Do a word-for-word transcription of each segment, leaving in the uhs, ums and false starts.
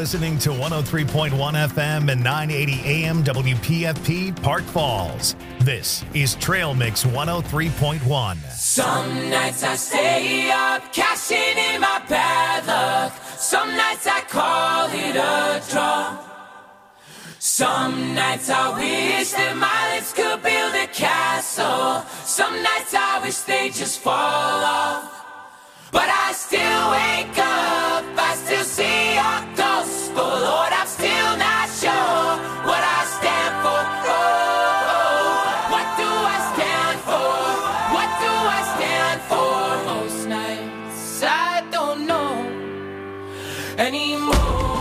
listening to one oh three point one F M and nine eighty A M W P F P Park Falls. This is Trail Mix one oh three point one. Some nights I stay up, cashing in my bad luck. Some nights I call it a draw. Some nights I wish that my lips could build a castle. Some nights I wish they just fall off. But I still wake up, I still see your ghost. Oh Lord, I'm still not sure what I stand for. Oh, oh, what do I stand for? What do I stand for? Most nights I don't know anymore.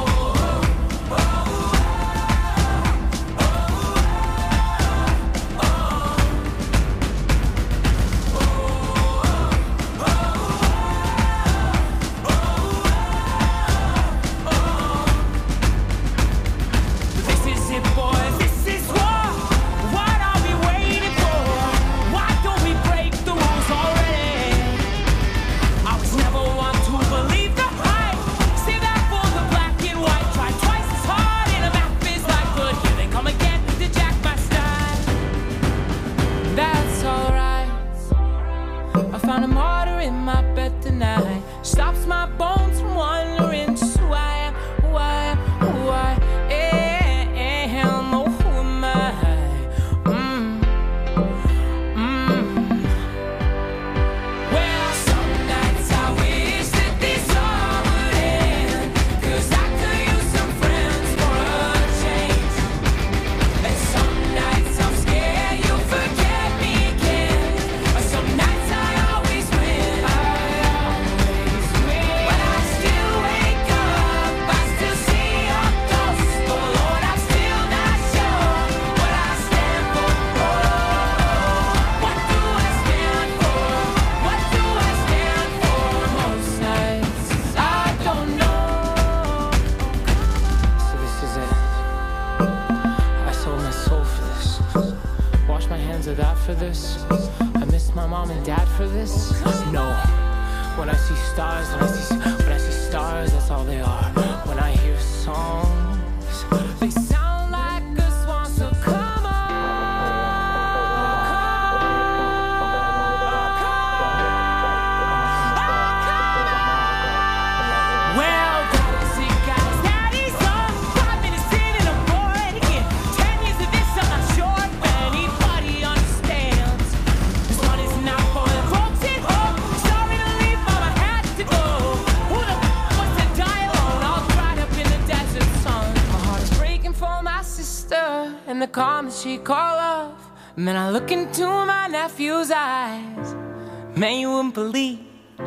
She call off, and then I look into my nephew's eyes. Man, you wouldn't believe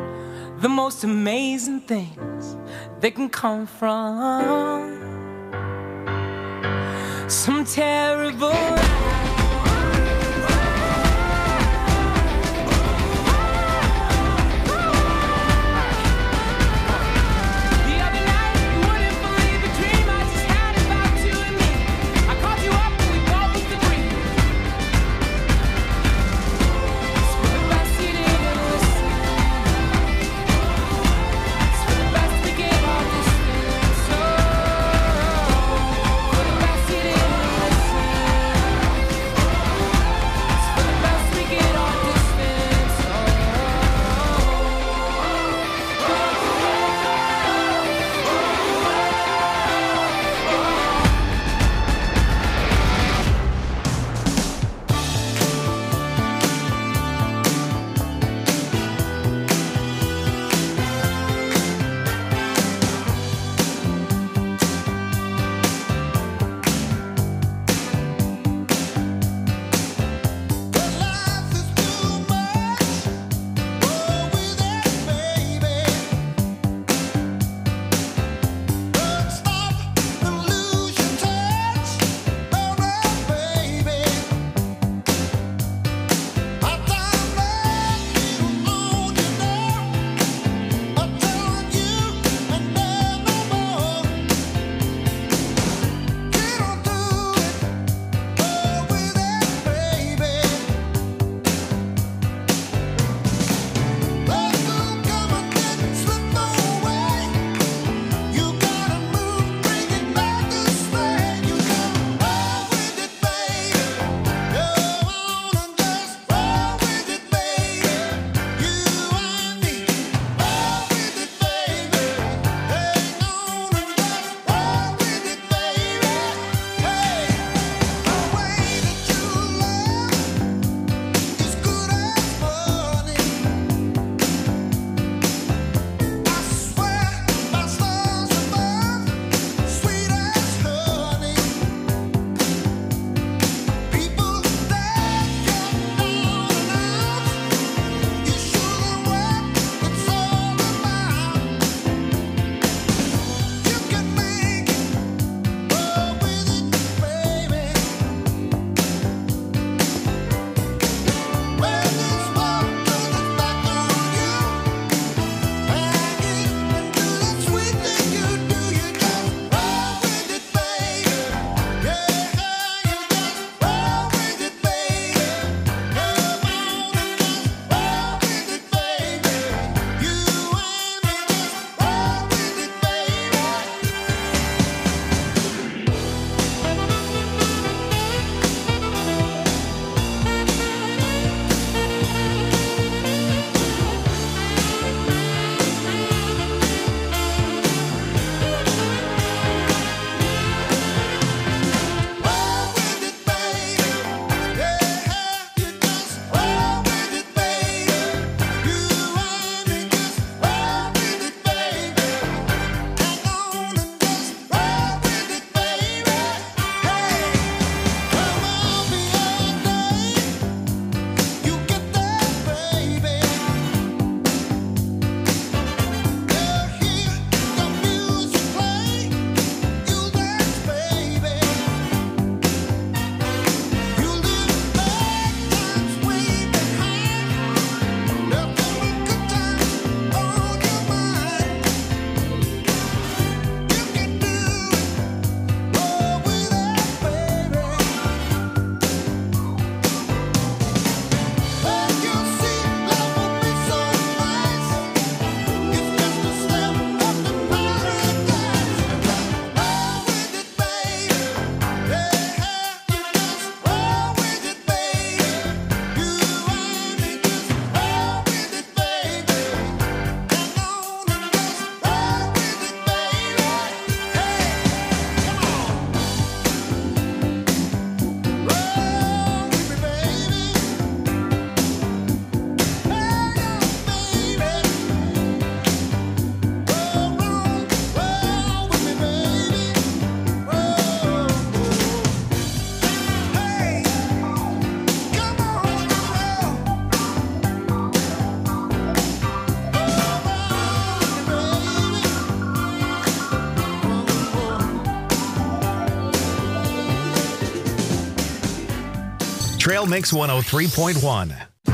the most amazing things that can come from some terrible Trail Mix one oh three point one.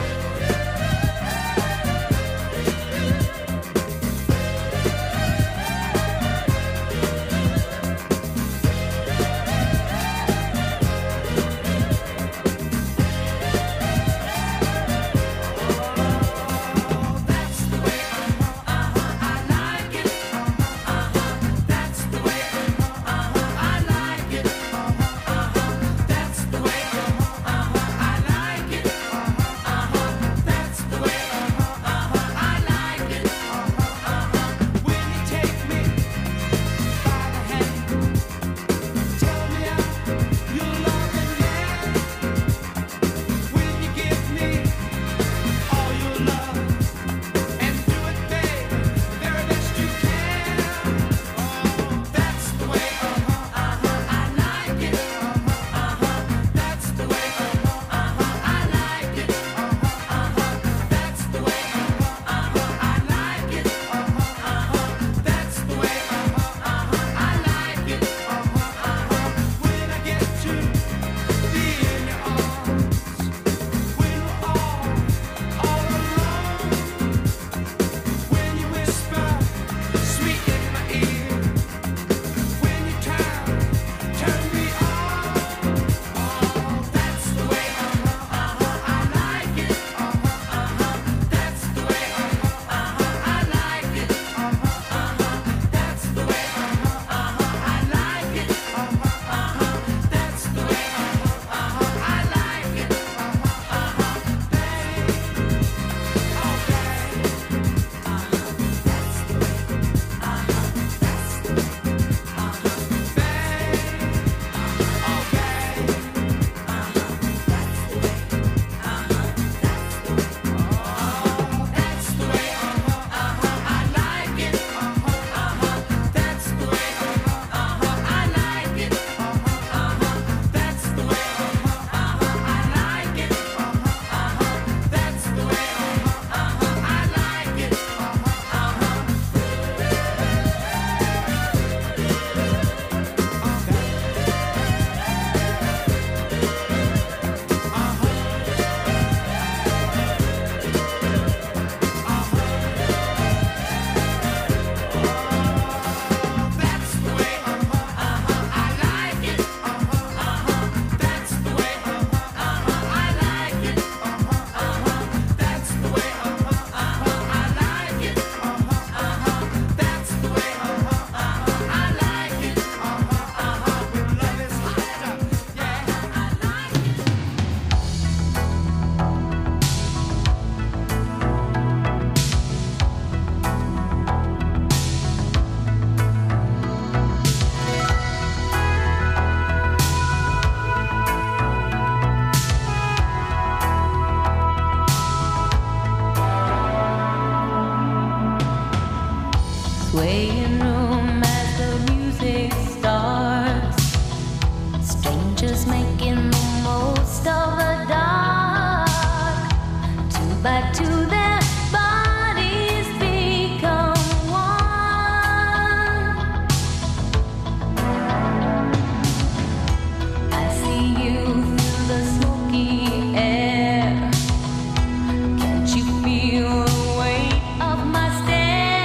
Swaying room as the music starts, strangers making the most of the dark. Two by two their bodies become one. I see you through the smoky air. Can't you feel the weight of my stare?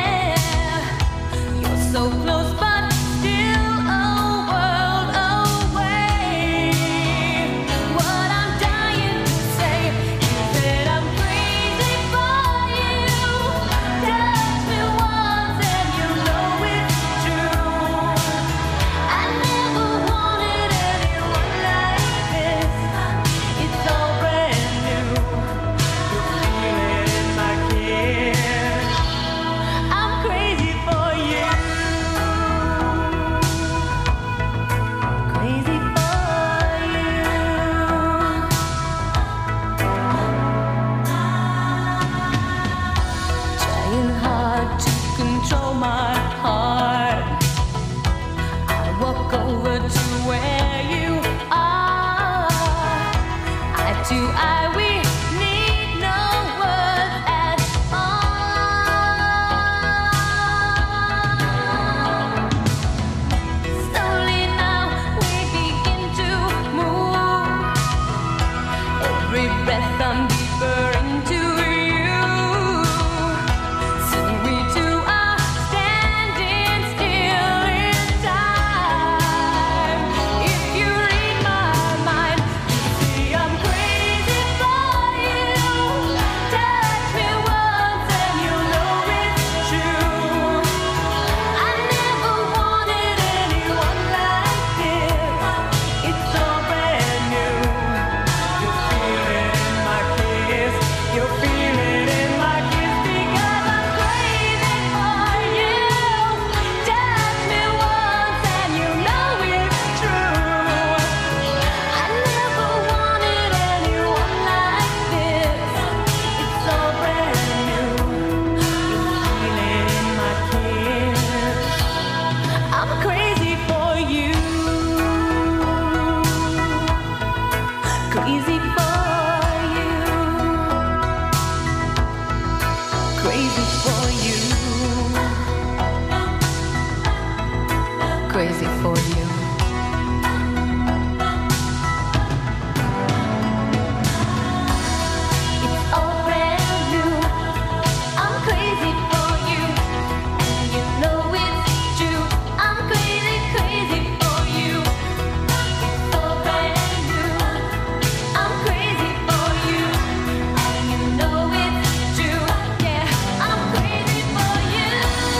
So close but still a world away. What I'm dying to say is that I'm crazy for you. Touch me once and you know it's true. I never wanted anyone like this. It's all brand new. You feel it in my kiss. I'm crazy for you. Crazy for you. Trying hard to control my heart. I walk over to where you are. Eye to eye, we need no words at all. Slowly now we begin to move. crazy for you. Crazy for you. It's all brand new. I'm crazy for you. And you know it's true. I'm crazy, crazy for you. It's all brand new. I'm crazy for you. And you know it's true. Yeah, I'm crazy for you.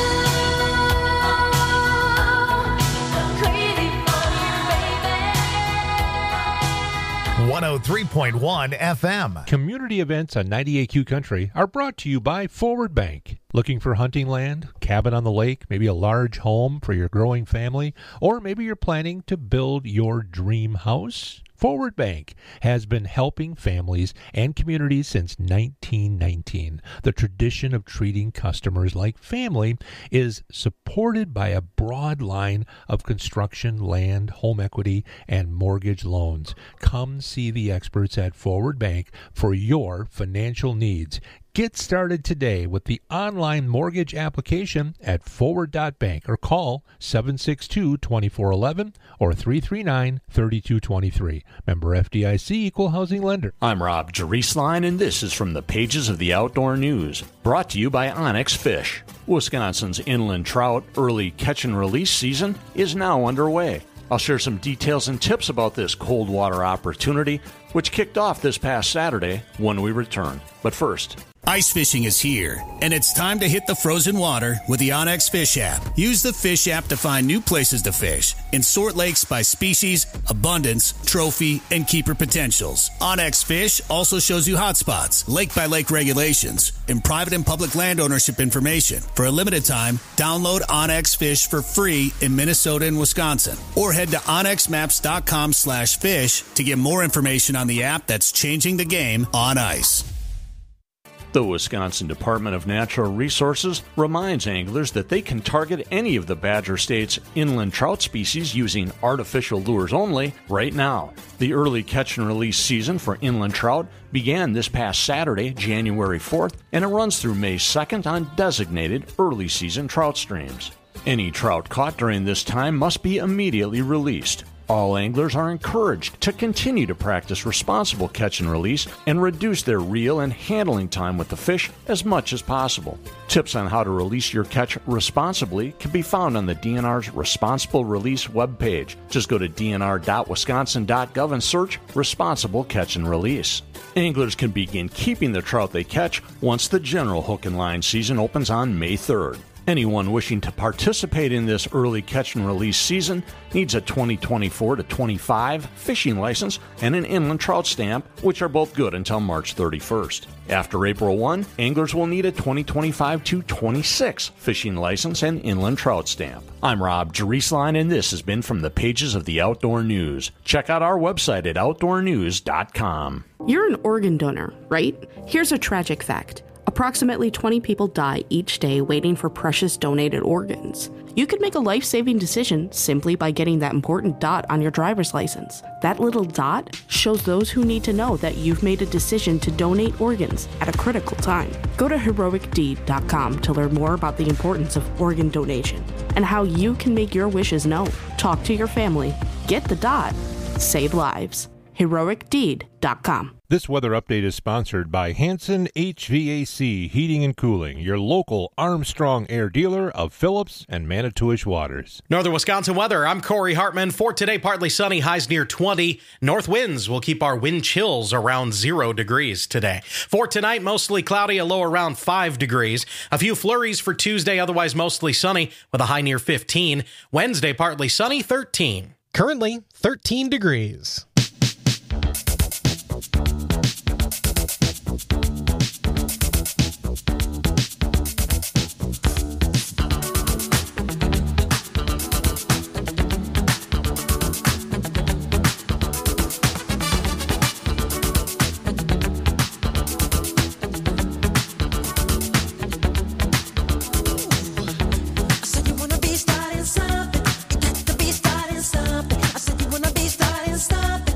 Crazy for you, baby. one oh three point one F M. Community events on ninety-eight Q Country are brought to you by Forward Bank. Looking for hunting land, cabin on the lake, maybe a large home for your growing family, or maybe you're planning to build your dream house? Forward Bank has been helping families and communities since nineteen nineteen. The tradition of treating customers like family is supported by a broad line of construction, land, home equity, and mortgage loans. Come see the experts at Forward Bank for your financial needs. Get started today with the online mortgage application at forward dot bank or call seven six two, two four one one or three three nine, three two two three. Member F D I C, Equal Housing Lender. I'm Rob Jerisline, and this is from the pages of the Outdoor News, brought to you by Onyx Fish. Wisconsin's inland trout early catch and release season is now underway. I'll share some details and tips about this cold water opportunity, which kicked off this past Saturday when we return. But first, ice fishing is here, and it's time to hit the frozen water with the Onyx Fish app. Use the Fish app to find new places to fish and sort lakes by species, abundance, trophy, and keeper potentials. Onyx Fish also shows you hotspots, lake-by-lake regulations, and private and public land ownership information. For a limited time, download Onyx Fish for free in Minnesota and Wisconsin, or head to onyx maps dot com slash fish to get more information on the app that's changing the game on ice. the Wisconsin Department of Natural Resources reminds anglers that they can target any of the Badger State's inland trout species using artificial lures only right now. The early catch and release season for inland trout began this past Saturday, January fourth, and it runs through May second on designated early season trout streams. Any trout caught during this time must be immediately released. All anglers are encouraged to continue to practice responsible catch and release and reduce their reel and handling time with the fish as much as possible. Tips on how to release your catch responsibly can be found on the D N R's Responsible Release webpage. Just go to d n r dot wisconsin dot gov and search Responsible Catch and Release. Anglers can begin keeping the trout they catch once the general hook and line season opens on May third. Anyone wishing to participate in this early catch and release season needs a twenty twenty-four to twenty-five fishing license and an inland trout stamp, which are both good until March thirty-first. After April first, anglers will need a twenty twenty-five to twenty-six fishing license and inland trout stamp. I'm Rob Jerisline, and this has been from the pages of the Outdoor News. Check out our website at outdoor news dot com. You're an organ donor, right? Here's a tragic fact. Approximately twenty people die each day waiting for precious donated organs. You could make a life-saving decision simply by getting that important dot on your driver's license. That little dot shows those who need to know that you've made a decision to donate organs at a critical time. Go to heroic deed dot com to learn more about the importance of organ donation and how you can make your wishes known. Talk to your family. Get the dot. Save lives. heroic deed dot com. This weather update is sponsored by Hanson H V A C Heating and Cooling, your local Armstrong Air dealer of Phillips and Manitowish Waters. Northern Wisconsin weather, I'm Corey Hartman. For today, partly sunny, highs near twenty. North winds will keep our wind chills around zero degrees today. For tonight, mostly cloudy, a low around five degrees. A few flurries for Tuesday, otherwise mostly sunny with a high near fifteen. Wednesday, partly sunny, thirteen. Currently, thirteen degrees. I said you wanna be starting something. You got to be starting something. I said you wanna be starting something.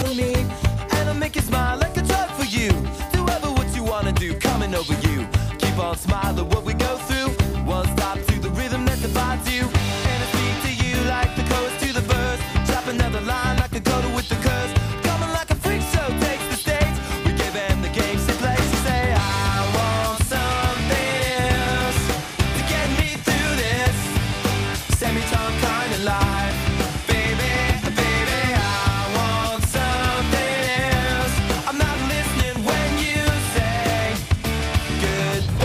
follow me, and I'll make you smile like a drug for you. Do ever what you wanna do, coming over you. Keep on smiling what we go through. One stop to the rhythm that defines you. And I speak to you like the chorus to the verse. Drop another line like a coda with the curse. Coming like a freak show takes the stage. We gave them the games to play. So say I want something else to get me through this semi-tongue kind of life. Baby, baby, I want something else. I'm not listening when you say goodbye.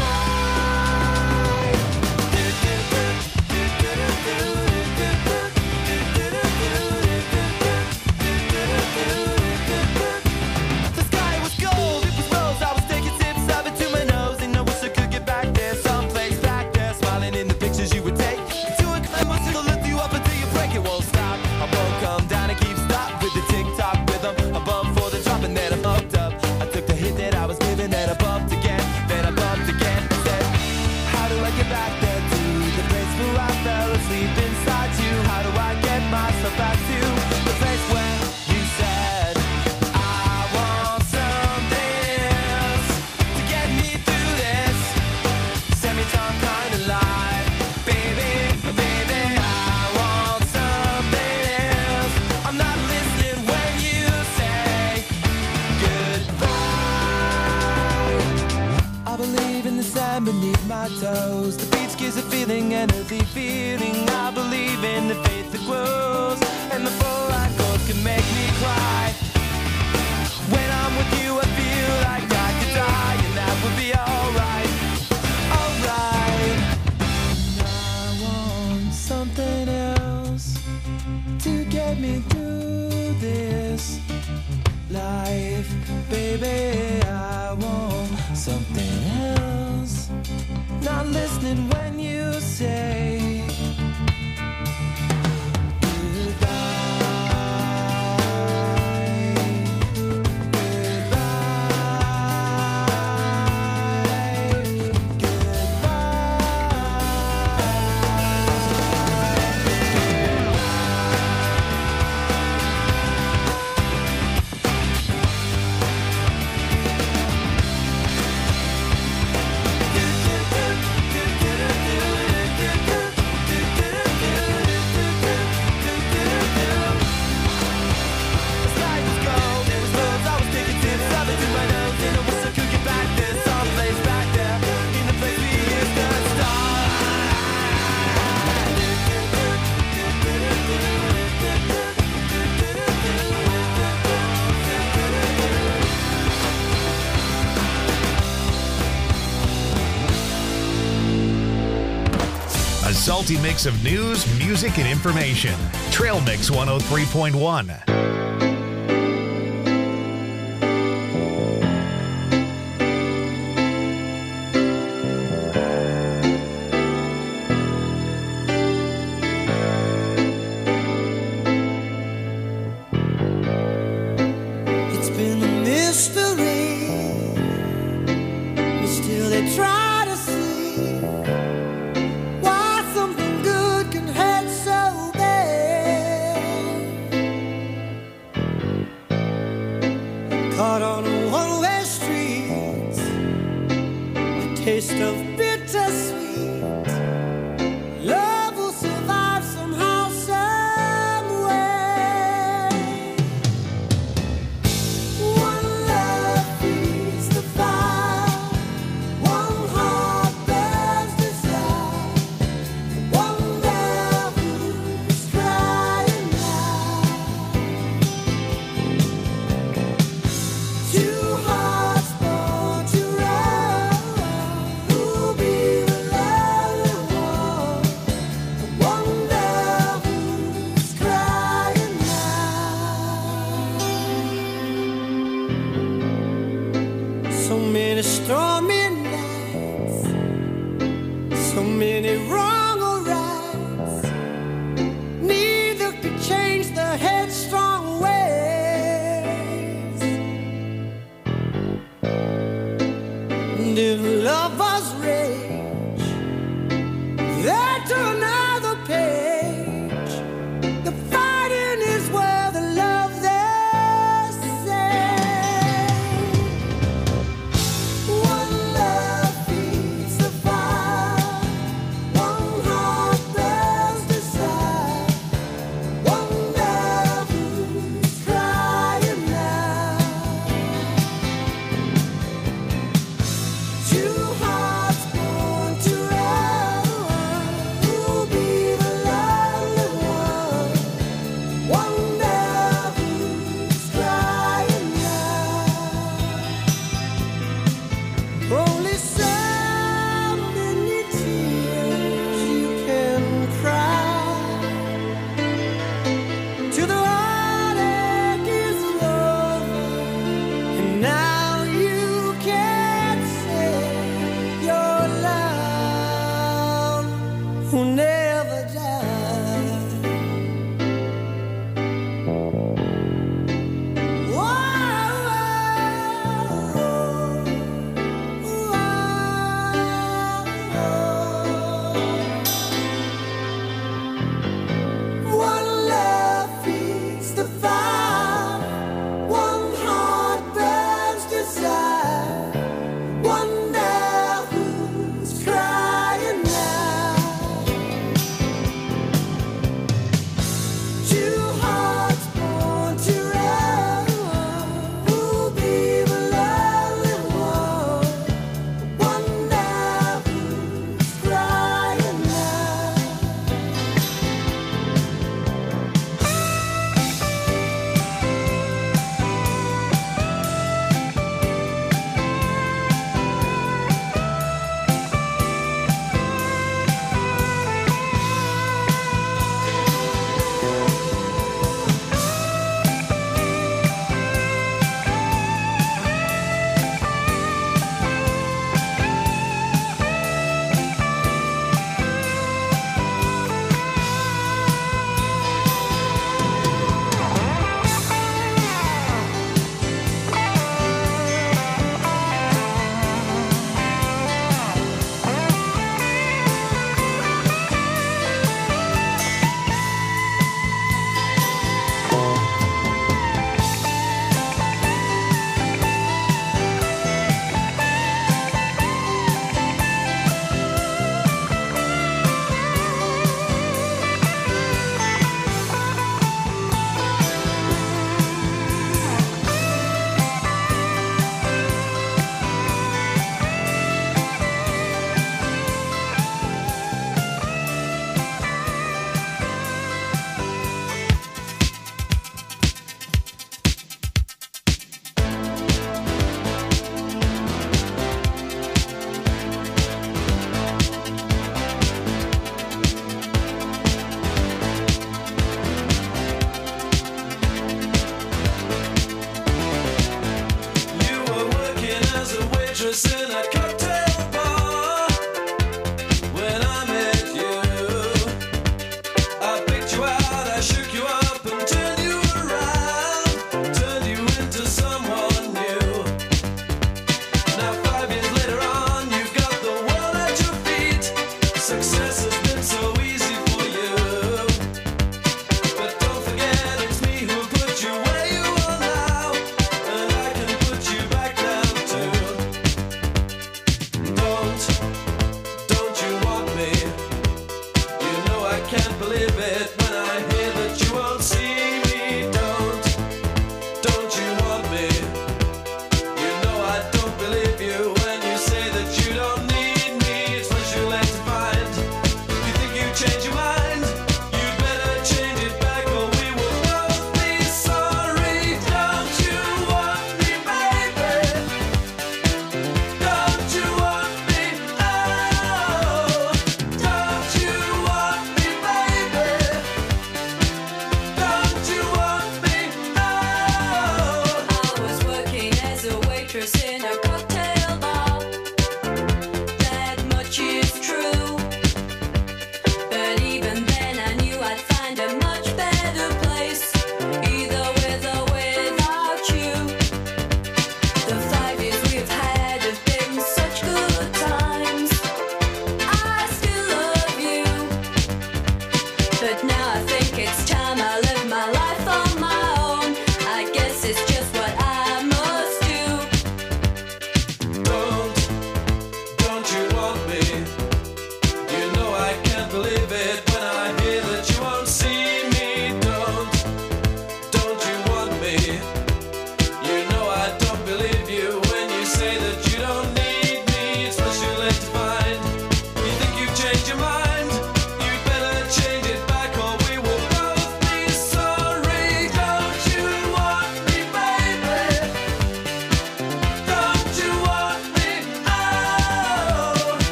The sky was gold, it was rose. I was taking sips of it to my nose, and I wish I could get back there, someplace back there, smiling in the pictures you would take. To a climb, to lift you up until you break, it won't stop. I won't come down and keep stop with the tick-tock rhythm. I bumped for the drop and then I bumped up. I took the hit that I was given, then I bumped again, then I bumped again. Said, how do I get back there to the place where I fell asleep inside you? How do I get myself back to the place where you said I want something else to get me through this semi-tongue kind of life? Baby, baby, I want something else. I'm not listening when you say goodbye. I believe in the sand beneath my toes. The beach gives a feeling, an earthy feeling. I believe in the faith that grows, and the full line chords can make me cry. When I'm with you, I feel like I could die, and that would be alright, alright. I want something else to get me through this life. Baby, I want something else. Not listening when you say A salty mix of news, music, and information. Trail Mix one oh three point one. it's been a mystery, but still they try to see why something good can hurt so bad. Caught on a one-way street, a taste of bittersweet. Love will survive somehow, some way. One love feeds the fire, one heart burns desire, one love who's crying out. Two hearts born to run, who'll be the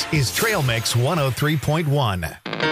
This is Trail Mix one oh three point one.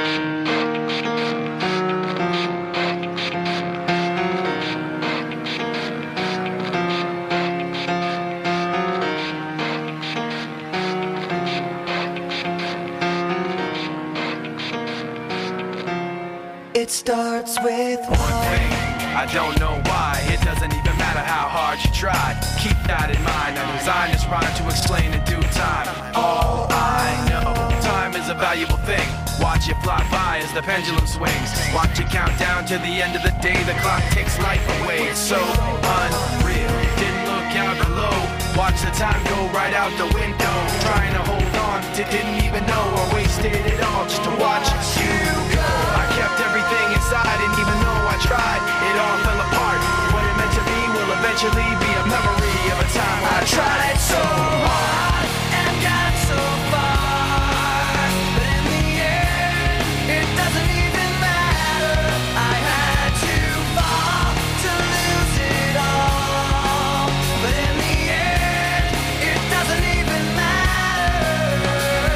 It starts with one thing. I don't know why. It doesn't even matter how hard you try. Keep that in mind. I designed this rhyme to explain in due time. All I know, time is a valuable thing. Watch it fly by as the pendulum swings. Watch it count down to the end of the day. The clock takes life away. It's so unreal. Didn't look out below. Watch the time go right out the window. Trying to hold on to didn't even know or wasted it all just to watch you go. I kept everything inside, and even though I tried, it all fell apart. What it meant to be will eventually be a memory of a time when I tried so hard and got so far, but in the end, it doesn't even matter. I had to fall to lose it all, but in the end, it doesn't even matter.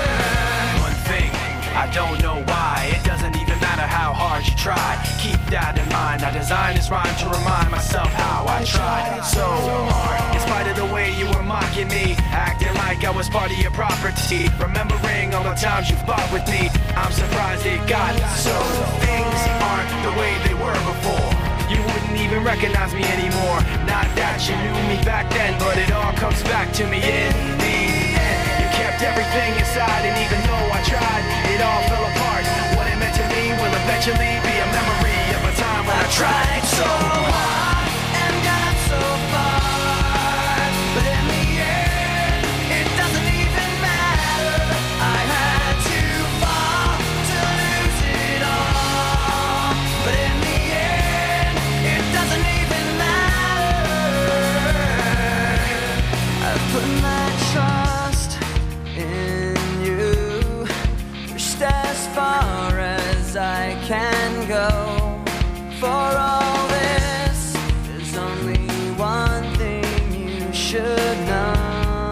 One thing, I don't know why, it doesn't even matter how hard you try. Keep that in mind. I designed this rhyme to remind myself how I tried so hard. In spite of the way you were mocking me, acting like I was part of your property, remembering all the times you fought with me, I'm surprised it got so. Things aren't the way they were before. You wouldn't even recognize me anymore. Not that you knew me back then, but it all comes back to me in the end. You kept everything inside, and even though I tried, it all fell apart. What it meant to me will eventually be a memory of a time when I tried so hard and got so far, but in the end, it doesn't even matter. I had to fall to lose it all, but in the end, it doesn't even matter. I put my trust in you, pushed as far as I can go. For all this, there's only one thing you should know.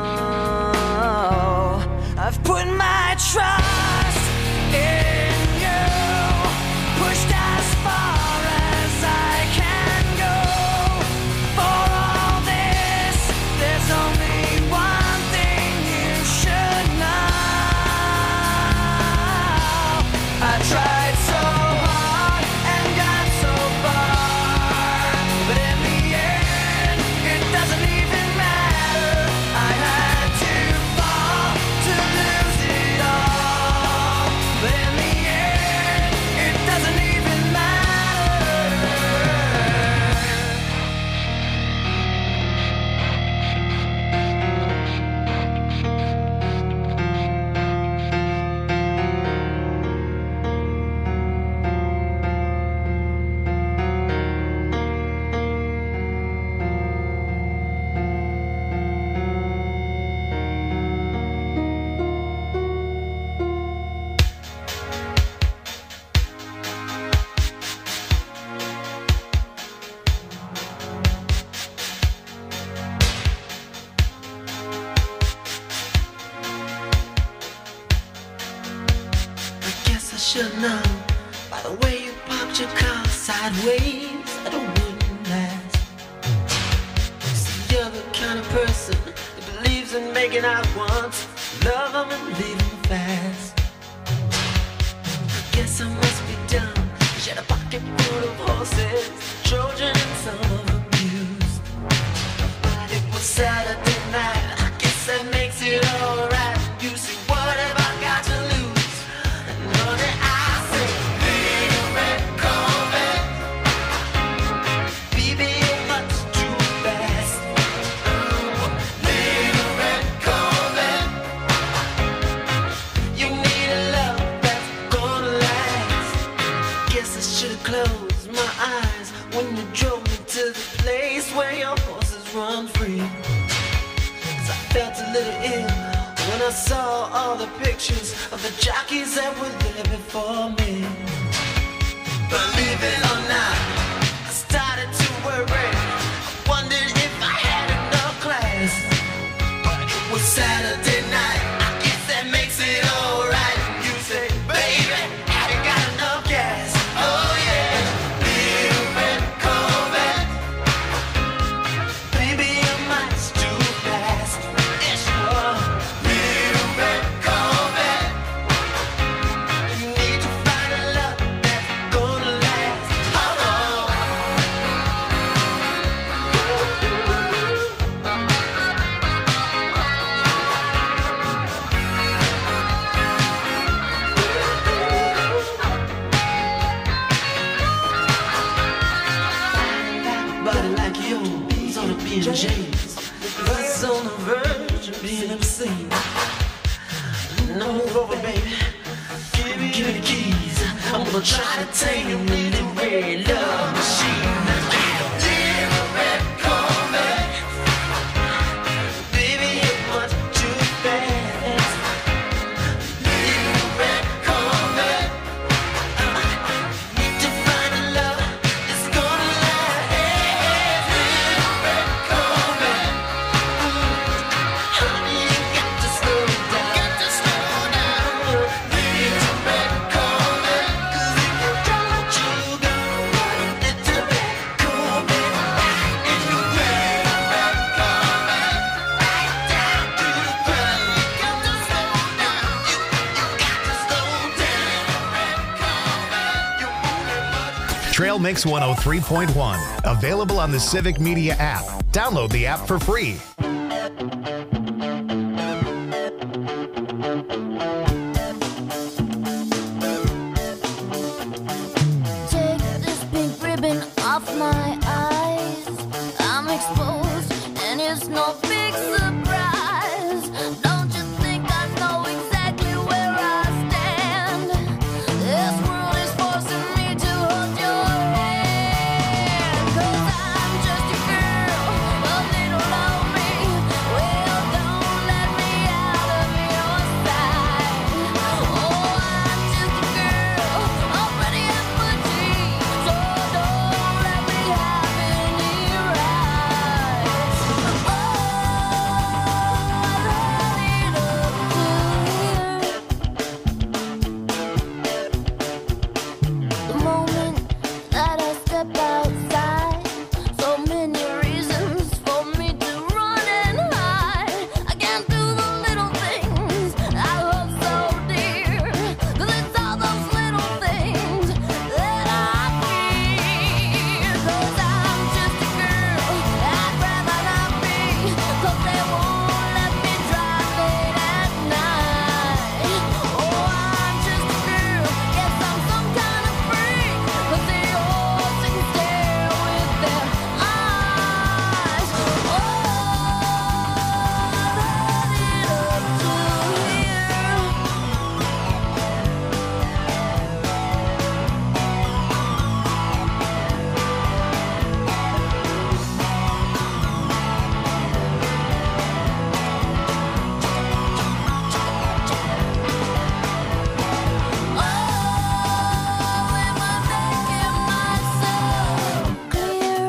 I've put my trust in you, pushed as far as I can go. For all this, there's only one thing you should know. I tried so hard and got so far, but in the end, it doesn't even matter. I had to fall to lose it all, but in the end, it doesn't even matter. I guess I should know by the way you parked your car sideways that it wouldn't last. See, you're the kind of person that believes in making out once, love them and leave them fast. I guess I must be dumb. She had a pocket full of horses, Trojan and some of them used. But it was Saturday night, I guess that makes it alright. You see, what have I got to lose? Honey, I say, little red Corvette, baby, you're much too fast. Little red Corvette, you need a love that's gonna last. Guess I should've closed my eyes when you drove me to the place where your horses run free. 'Cause I felt a little ill when I saw all the pictures of the jockeys that were there before me. Believe it or not, I started to worry. I wondered if I had enough class. But it was Saturday night, I guess that makes it Now move over, baby. Give me, give me the keys. I'm gonna try to take you in the red love machine. Little red Corvette. Baby, you're much too fast. Little red Corvette. Need to find a love that's gonna last. Little red Corvette. Honey, you got to slow down. Got to slow down. Little red Corvette. 'Cause if you don't, you gonna run. Little red Corvette. In the red, red Corvette. Right down to the ground. You got to slow down. You, you got to slow down. Red Corvette. You want it much. Trail Mix one oh three point one. Available on the Civic Media app. Download the app for free. Take this pink ribbon off my eyes. I'm exposed, and it's no big surprise. Don't you think I know exactly where I stand? This world is forcing me to hold your hand. 'Cause I'm just a girl, a little lonely. Well, don't let me out of your sight. Oh, I'm just a girl, all pretty and petite. So don't let me have any rights. Oh, I run it up to here. The moment that I step outside, so many reasons for me to run and hide. I can't do the little things I love so dear, 'cause it's all those little things that I fear. 'Cause I'm just a girl, I'd rather not be, 'cause they won't let me drive late at night. Oh, I'm just a girl, guess I'm some kind of freak, 'cause they all sit and stare with their eyes. Oh, I run it up to here. Oh, am I making myself clear?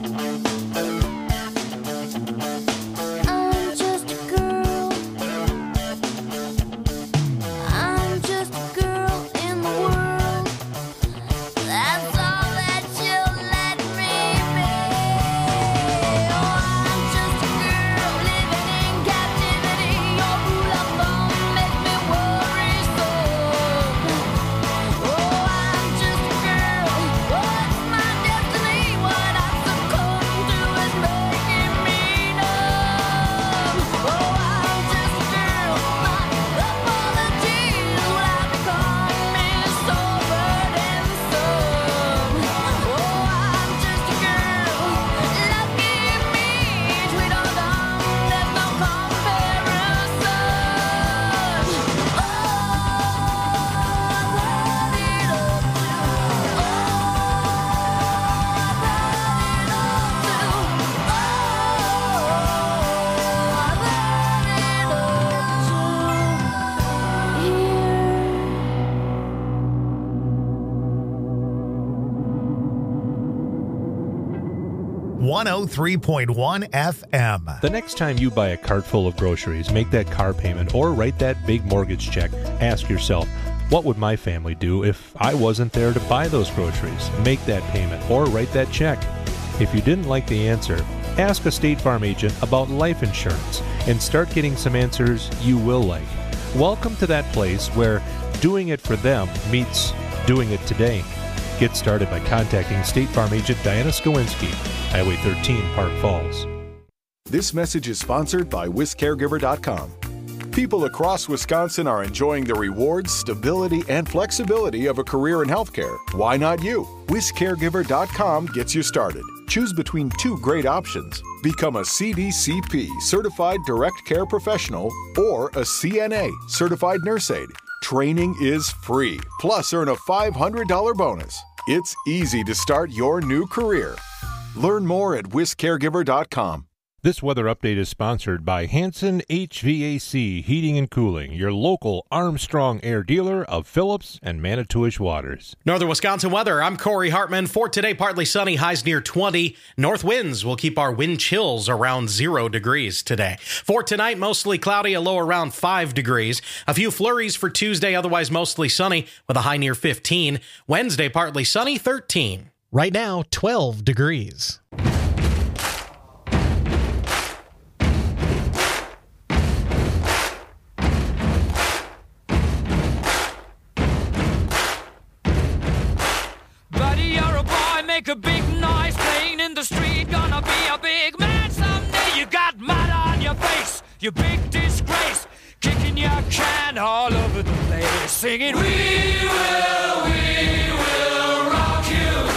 I'm just a girl. I'm just a girl in the world. That's all that you'll let me be. Oh, I'm just a girl living in captivity. Your rule of thumb makes me worry so. Oh, I'm just a girl. What's my destiny? What I succumb to is making me numb. Oh, I'm just a girl. My apologies will have become me so burdensome. Oh, I'm just a girl. Lucky me, sweet or dumb, there's no comparison. Oh, I run it up to. Oh, I run it up to. Oh, I run it up to here. one oh three point one F M. The next time you buy a cart full of groceries, make that car payment, or write that big mortgage check, ask yourself, what would my family do if I wasn't there to buy those groceries, make that payment, or write that check? If you didn't like the answer, ask a State Farm agent about life insurance and start getting some answers you will like. Welcome to that place where doing it for them meets doing it today. Get started by contacting State Farm agent Diana Skowinski, Highway thirteen, Park Falls. This message is sponsored by Wis Caregiver dot com. People across Wisconsin are enjoying the rewards, stability, and flexibility of a career in healthcare. Why not you? Wis Caregiver dot com gets you started. Choose between two great options. Become a C D C P certified direct care professional or a C N A certified nurse aide. Training is free. Plus, earn a five hundred dollars bonus. It's easy to start your new career. Learn more at whisk caregiver dot com. This weather update is sponsored by Hanson H V A C Heating and Cooling, your local Armstrong Air dealer of Phillips and Manitowish Waters. Northern Wisconsin weather. I'm Corey Hartman. For today, partly sunny, highs near twenty. North winds will keep our wind chills around zero degrees today. For tonight, mostly cloudy, a low around five degrees. A few flurries for Tuesday, otherwise mostly sunny with a high near fifteen. Wednesday, partly sunny, thirteen. Right now, twelve degrees. Buddy, you're a boy, make a big noise playing in the street. Gonna be a big man someday. You got mud on your face, you big disgrace. Kicking your can all over the place. Singing, we will, we will rock you.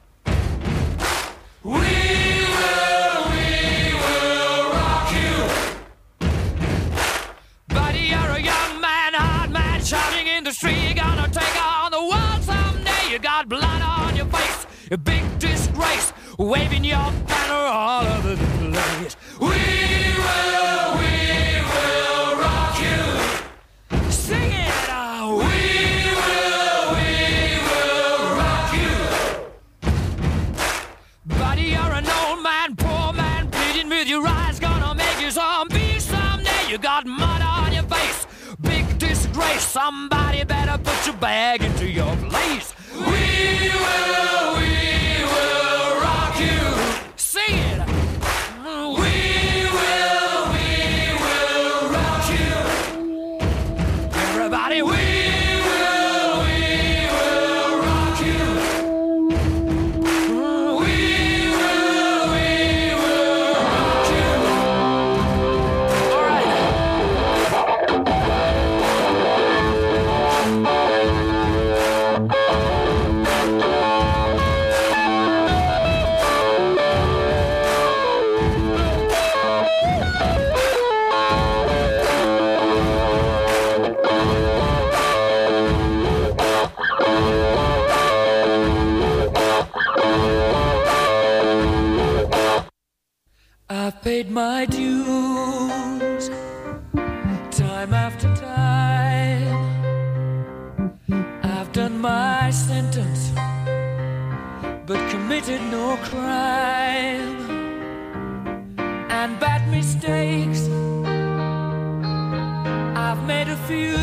We will, we will rock you. Buddy, you're a young man, hard man, shouting in the street. You're gonna take on the world someday. You got blood on your face, a big disgrace, waving your banner all over the place. We will, we will rock you. Sing it out. We will, we will rock you. Buddy, you're an old man, poor man, pleading with your eyes, gonna make you zombie someday. You got mud on your face, big disgrace. Somebody better put your bag into your place. We will, we will rock you. Sing it. We will, we will rock you. Everybody, we will, we will rock you. We will, we will rock you. All right. I've paid my dues time after time. I've done my sentence, but committed no crime. And bad mistakes, I've made a few.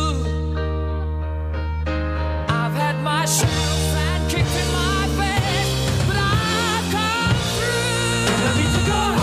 I've had my shouts and kicks in my face, but I've come through. Let me to go.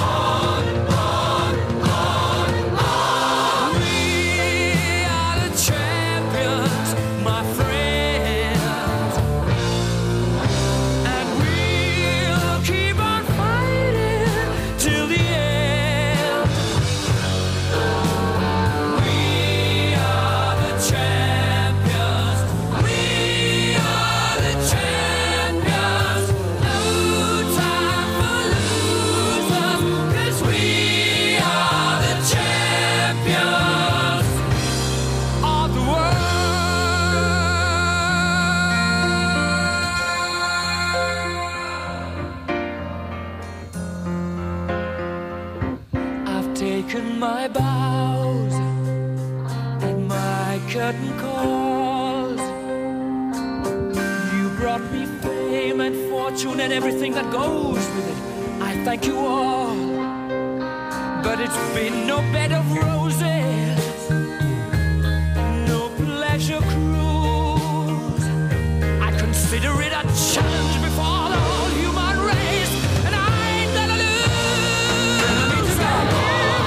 My bows and my curtain calls. You brought me fame and fortune and everything that goes with it. I thank you all, but it's been no bed of roses, no pleasure cruise. I consider it a challenge before the whole human race, and I ain't gonna lose. Let me just go.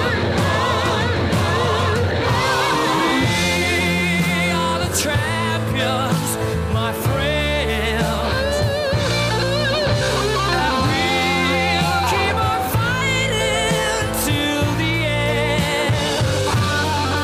Champions, my friends, and we'll keep on fighting till the end.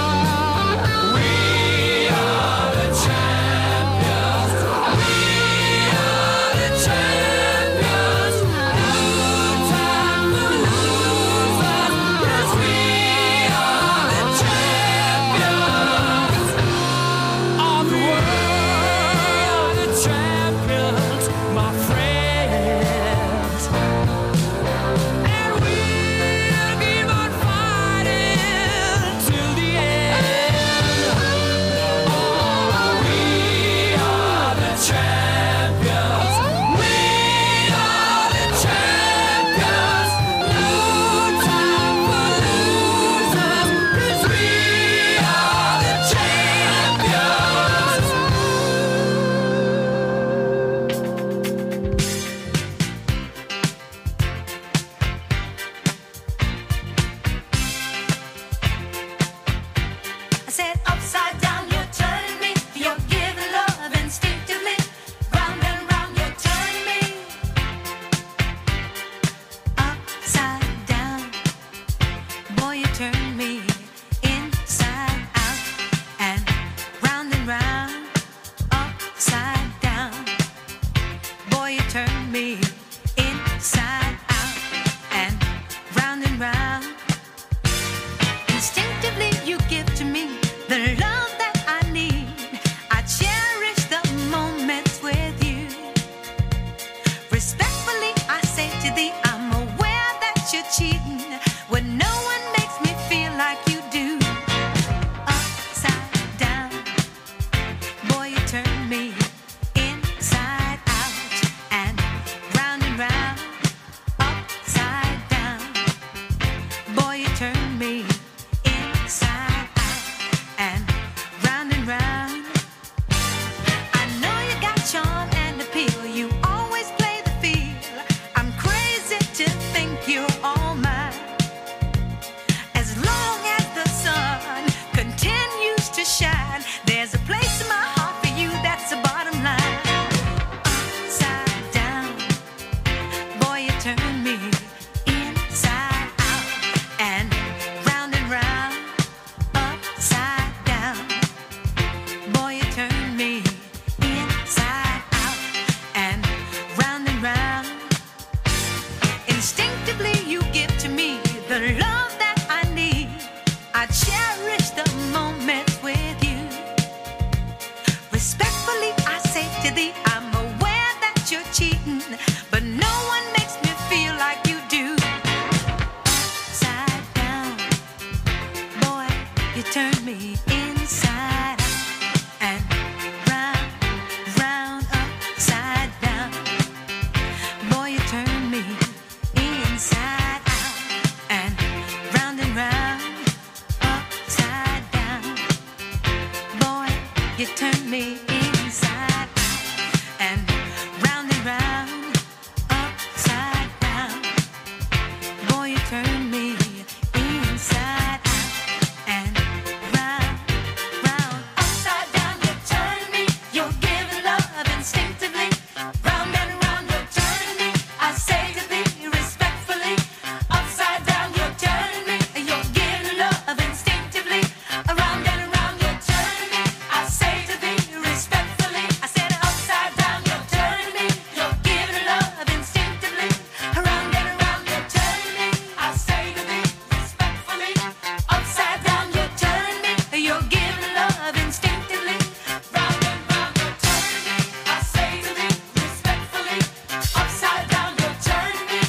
There's a place in my heart for you, that's the bottom line. Upside down, boy, you turn me inside out and round and round. Upside down, boy, you turn me inside out and round and round. Instinctively, you give to me the love that I need. I cherish the moments with you. Respectfully, I say to thee, I'm aware that you're cheating, but no one makes me feel like you do. Upside down, boy, you turn me inside out and round, round, upside down. Boy, you turn me inside out and round and round, upside down. Boy, you turn me inside out and round and round, upside down. Boy, you turn me inside out and round, round, upside down. You turn me, you're giving love instinctively. Round and round, you're turning me. I say to thee respectfully, upside down, you're turning me. You're giving love instinctively. Around and around, you're turning me. I say to thee respectfully, I said upside down, you're turning me. You're giving love instinctively. Around and around, you're turning me. I say to thee respectfully, upside down, you're turning me. You're giving love instinctively. Round and round, you're turning me. I say to thee respectfully, upside down, you're turning me.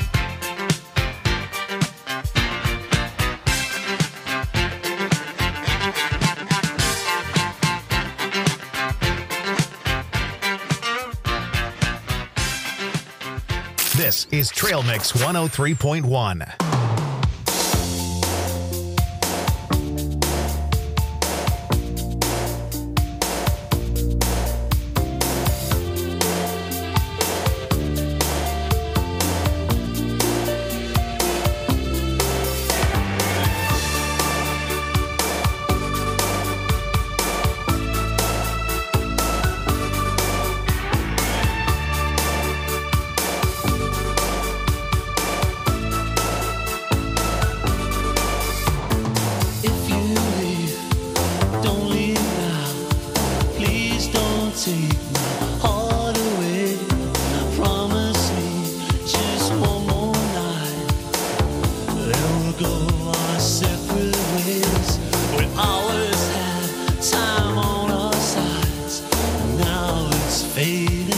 This is Trail Mix one oh three point one. If you leave, don't leave now. Please don't take my heart away. Promise me just one more night. Then we'll go our separate ways. We always had time on our sides. Now it's fading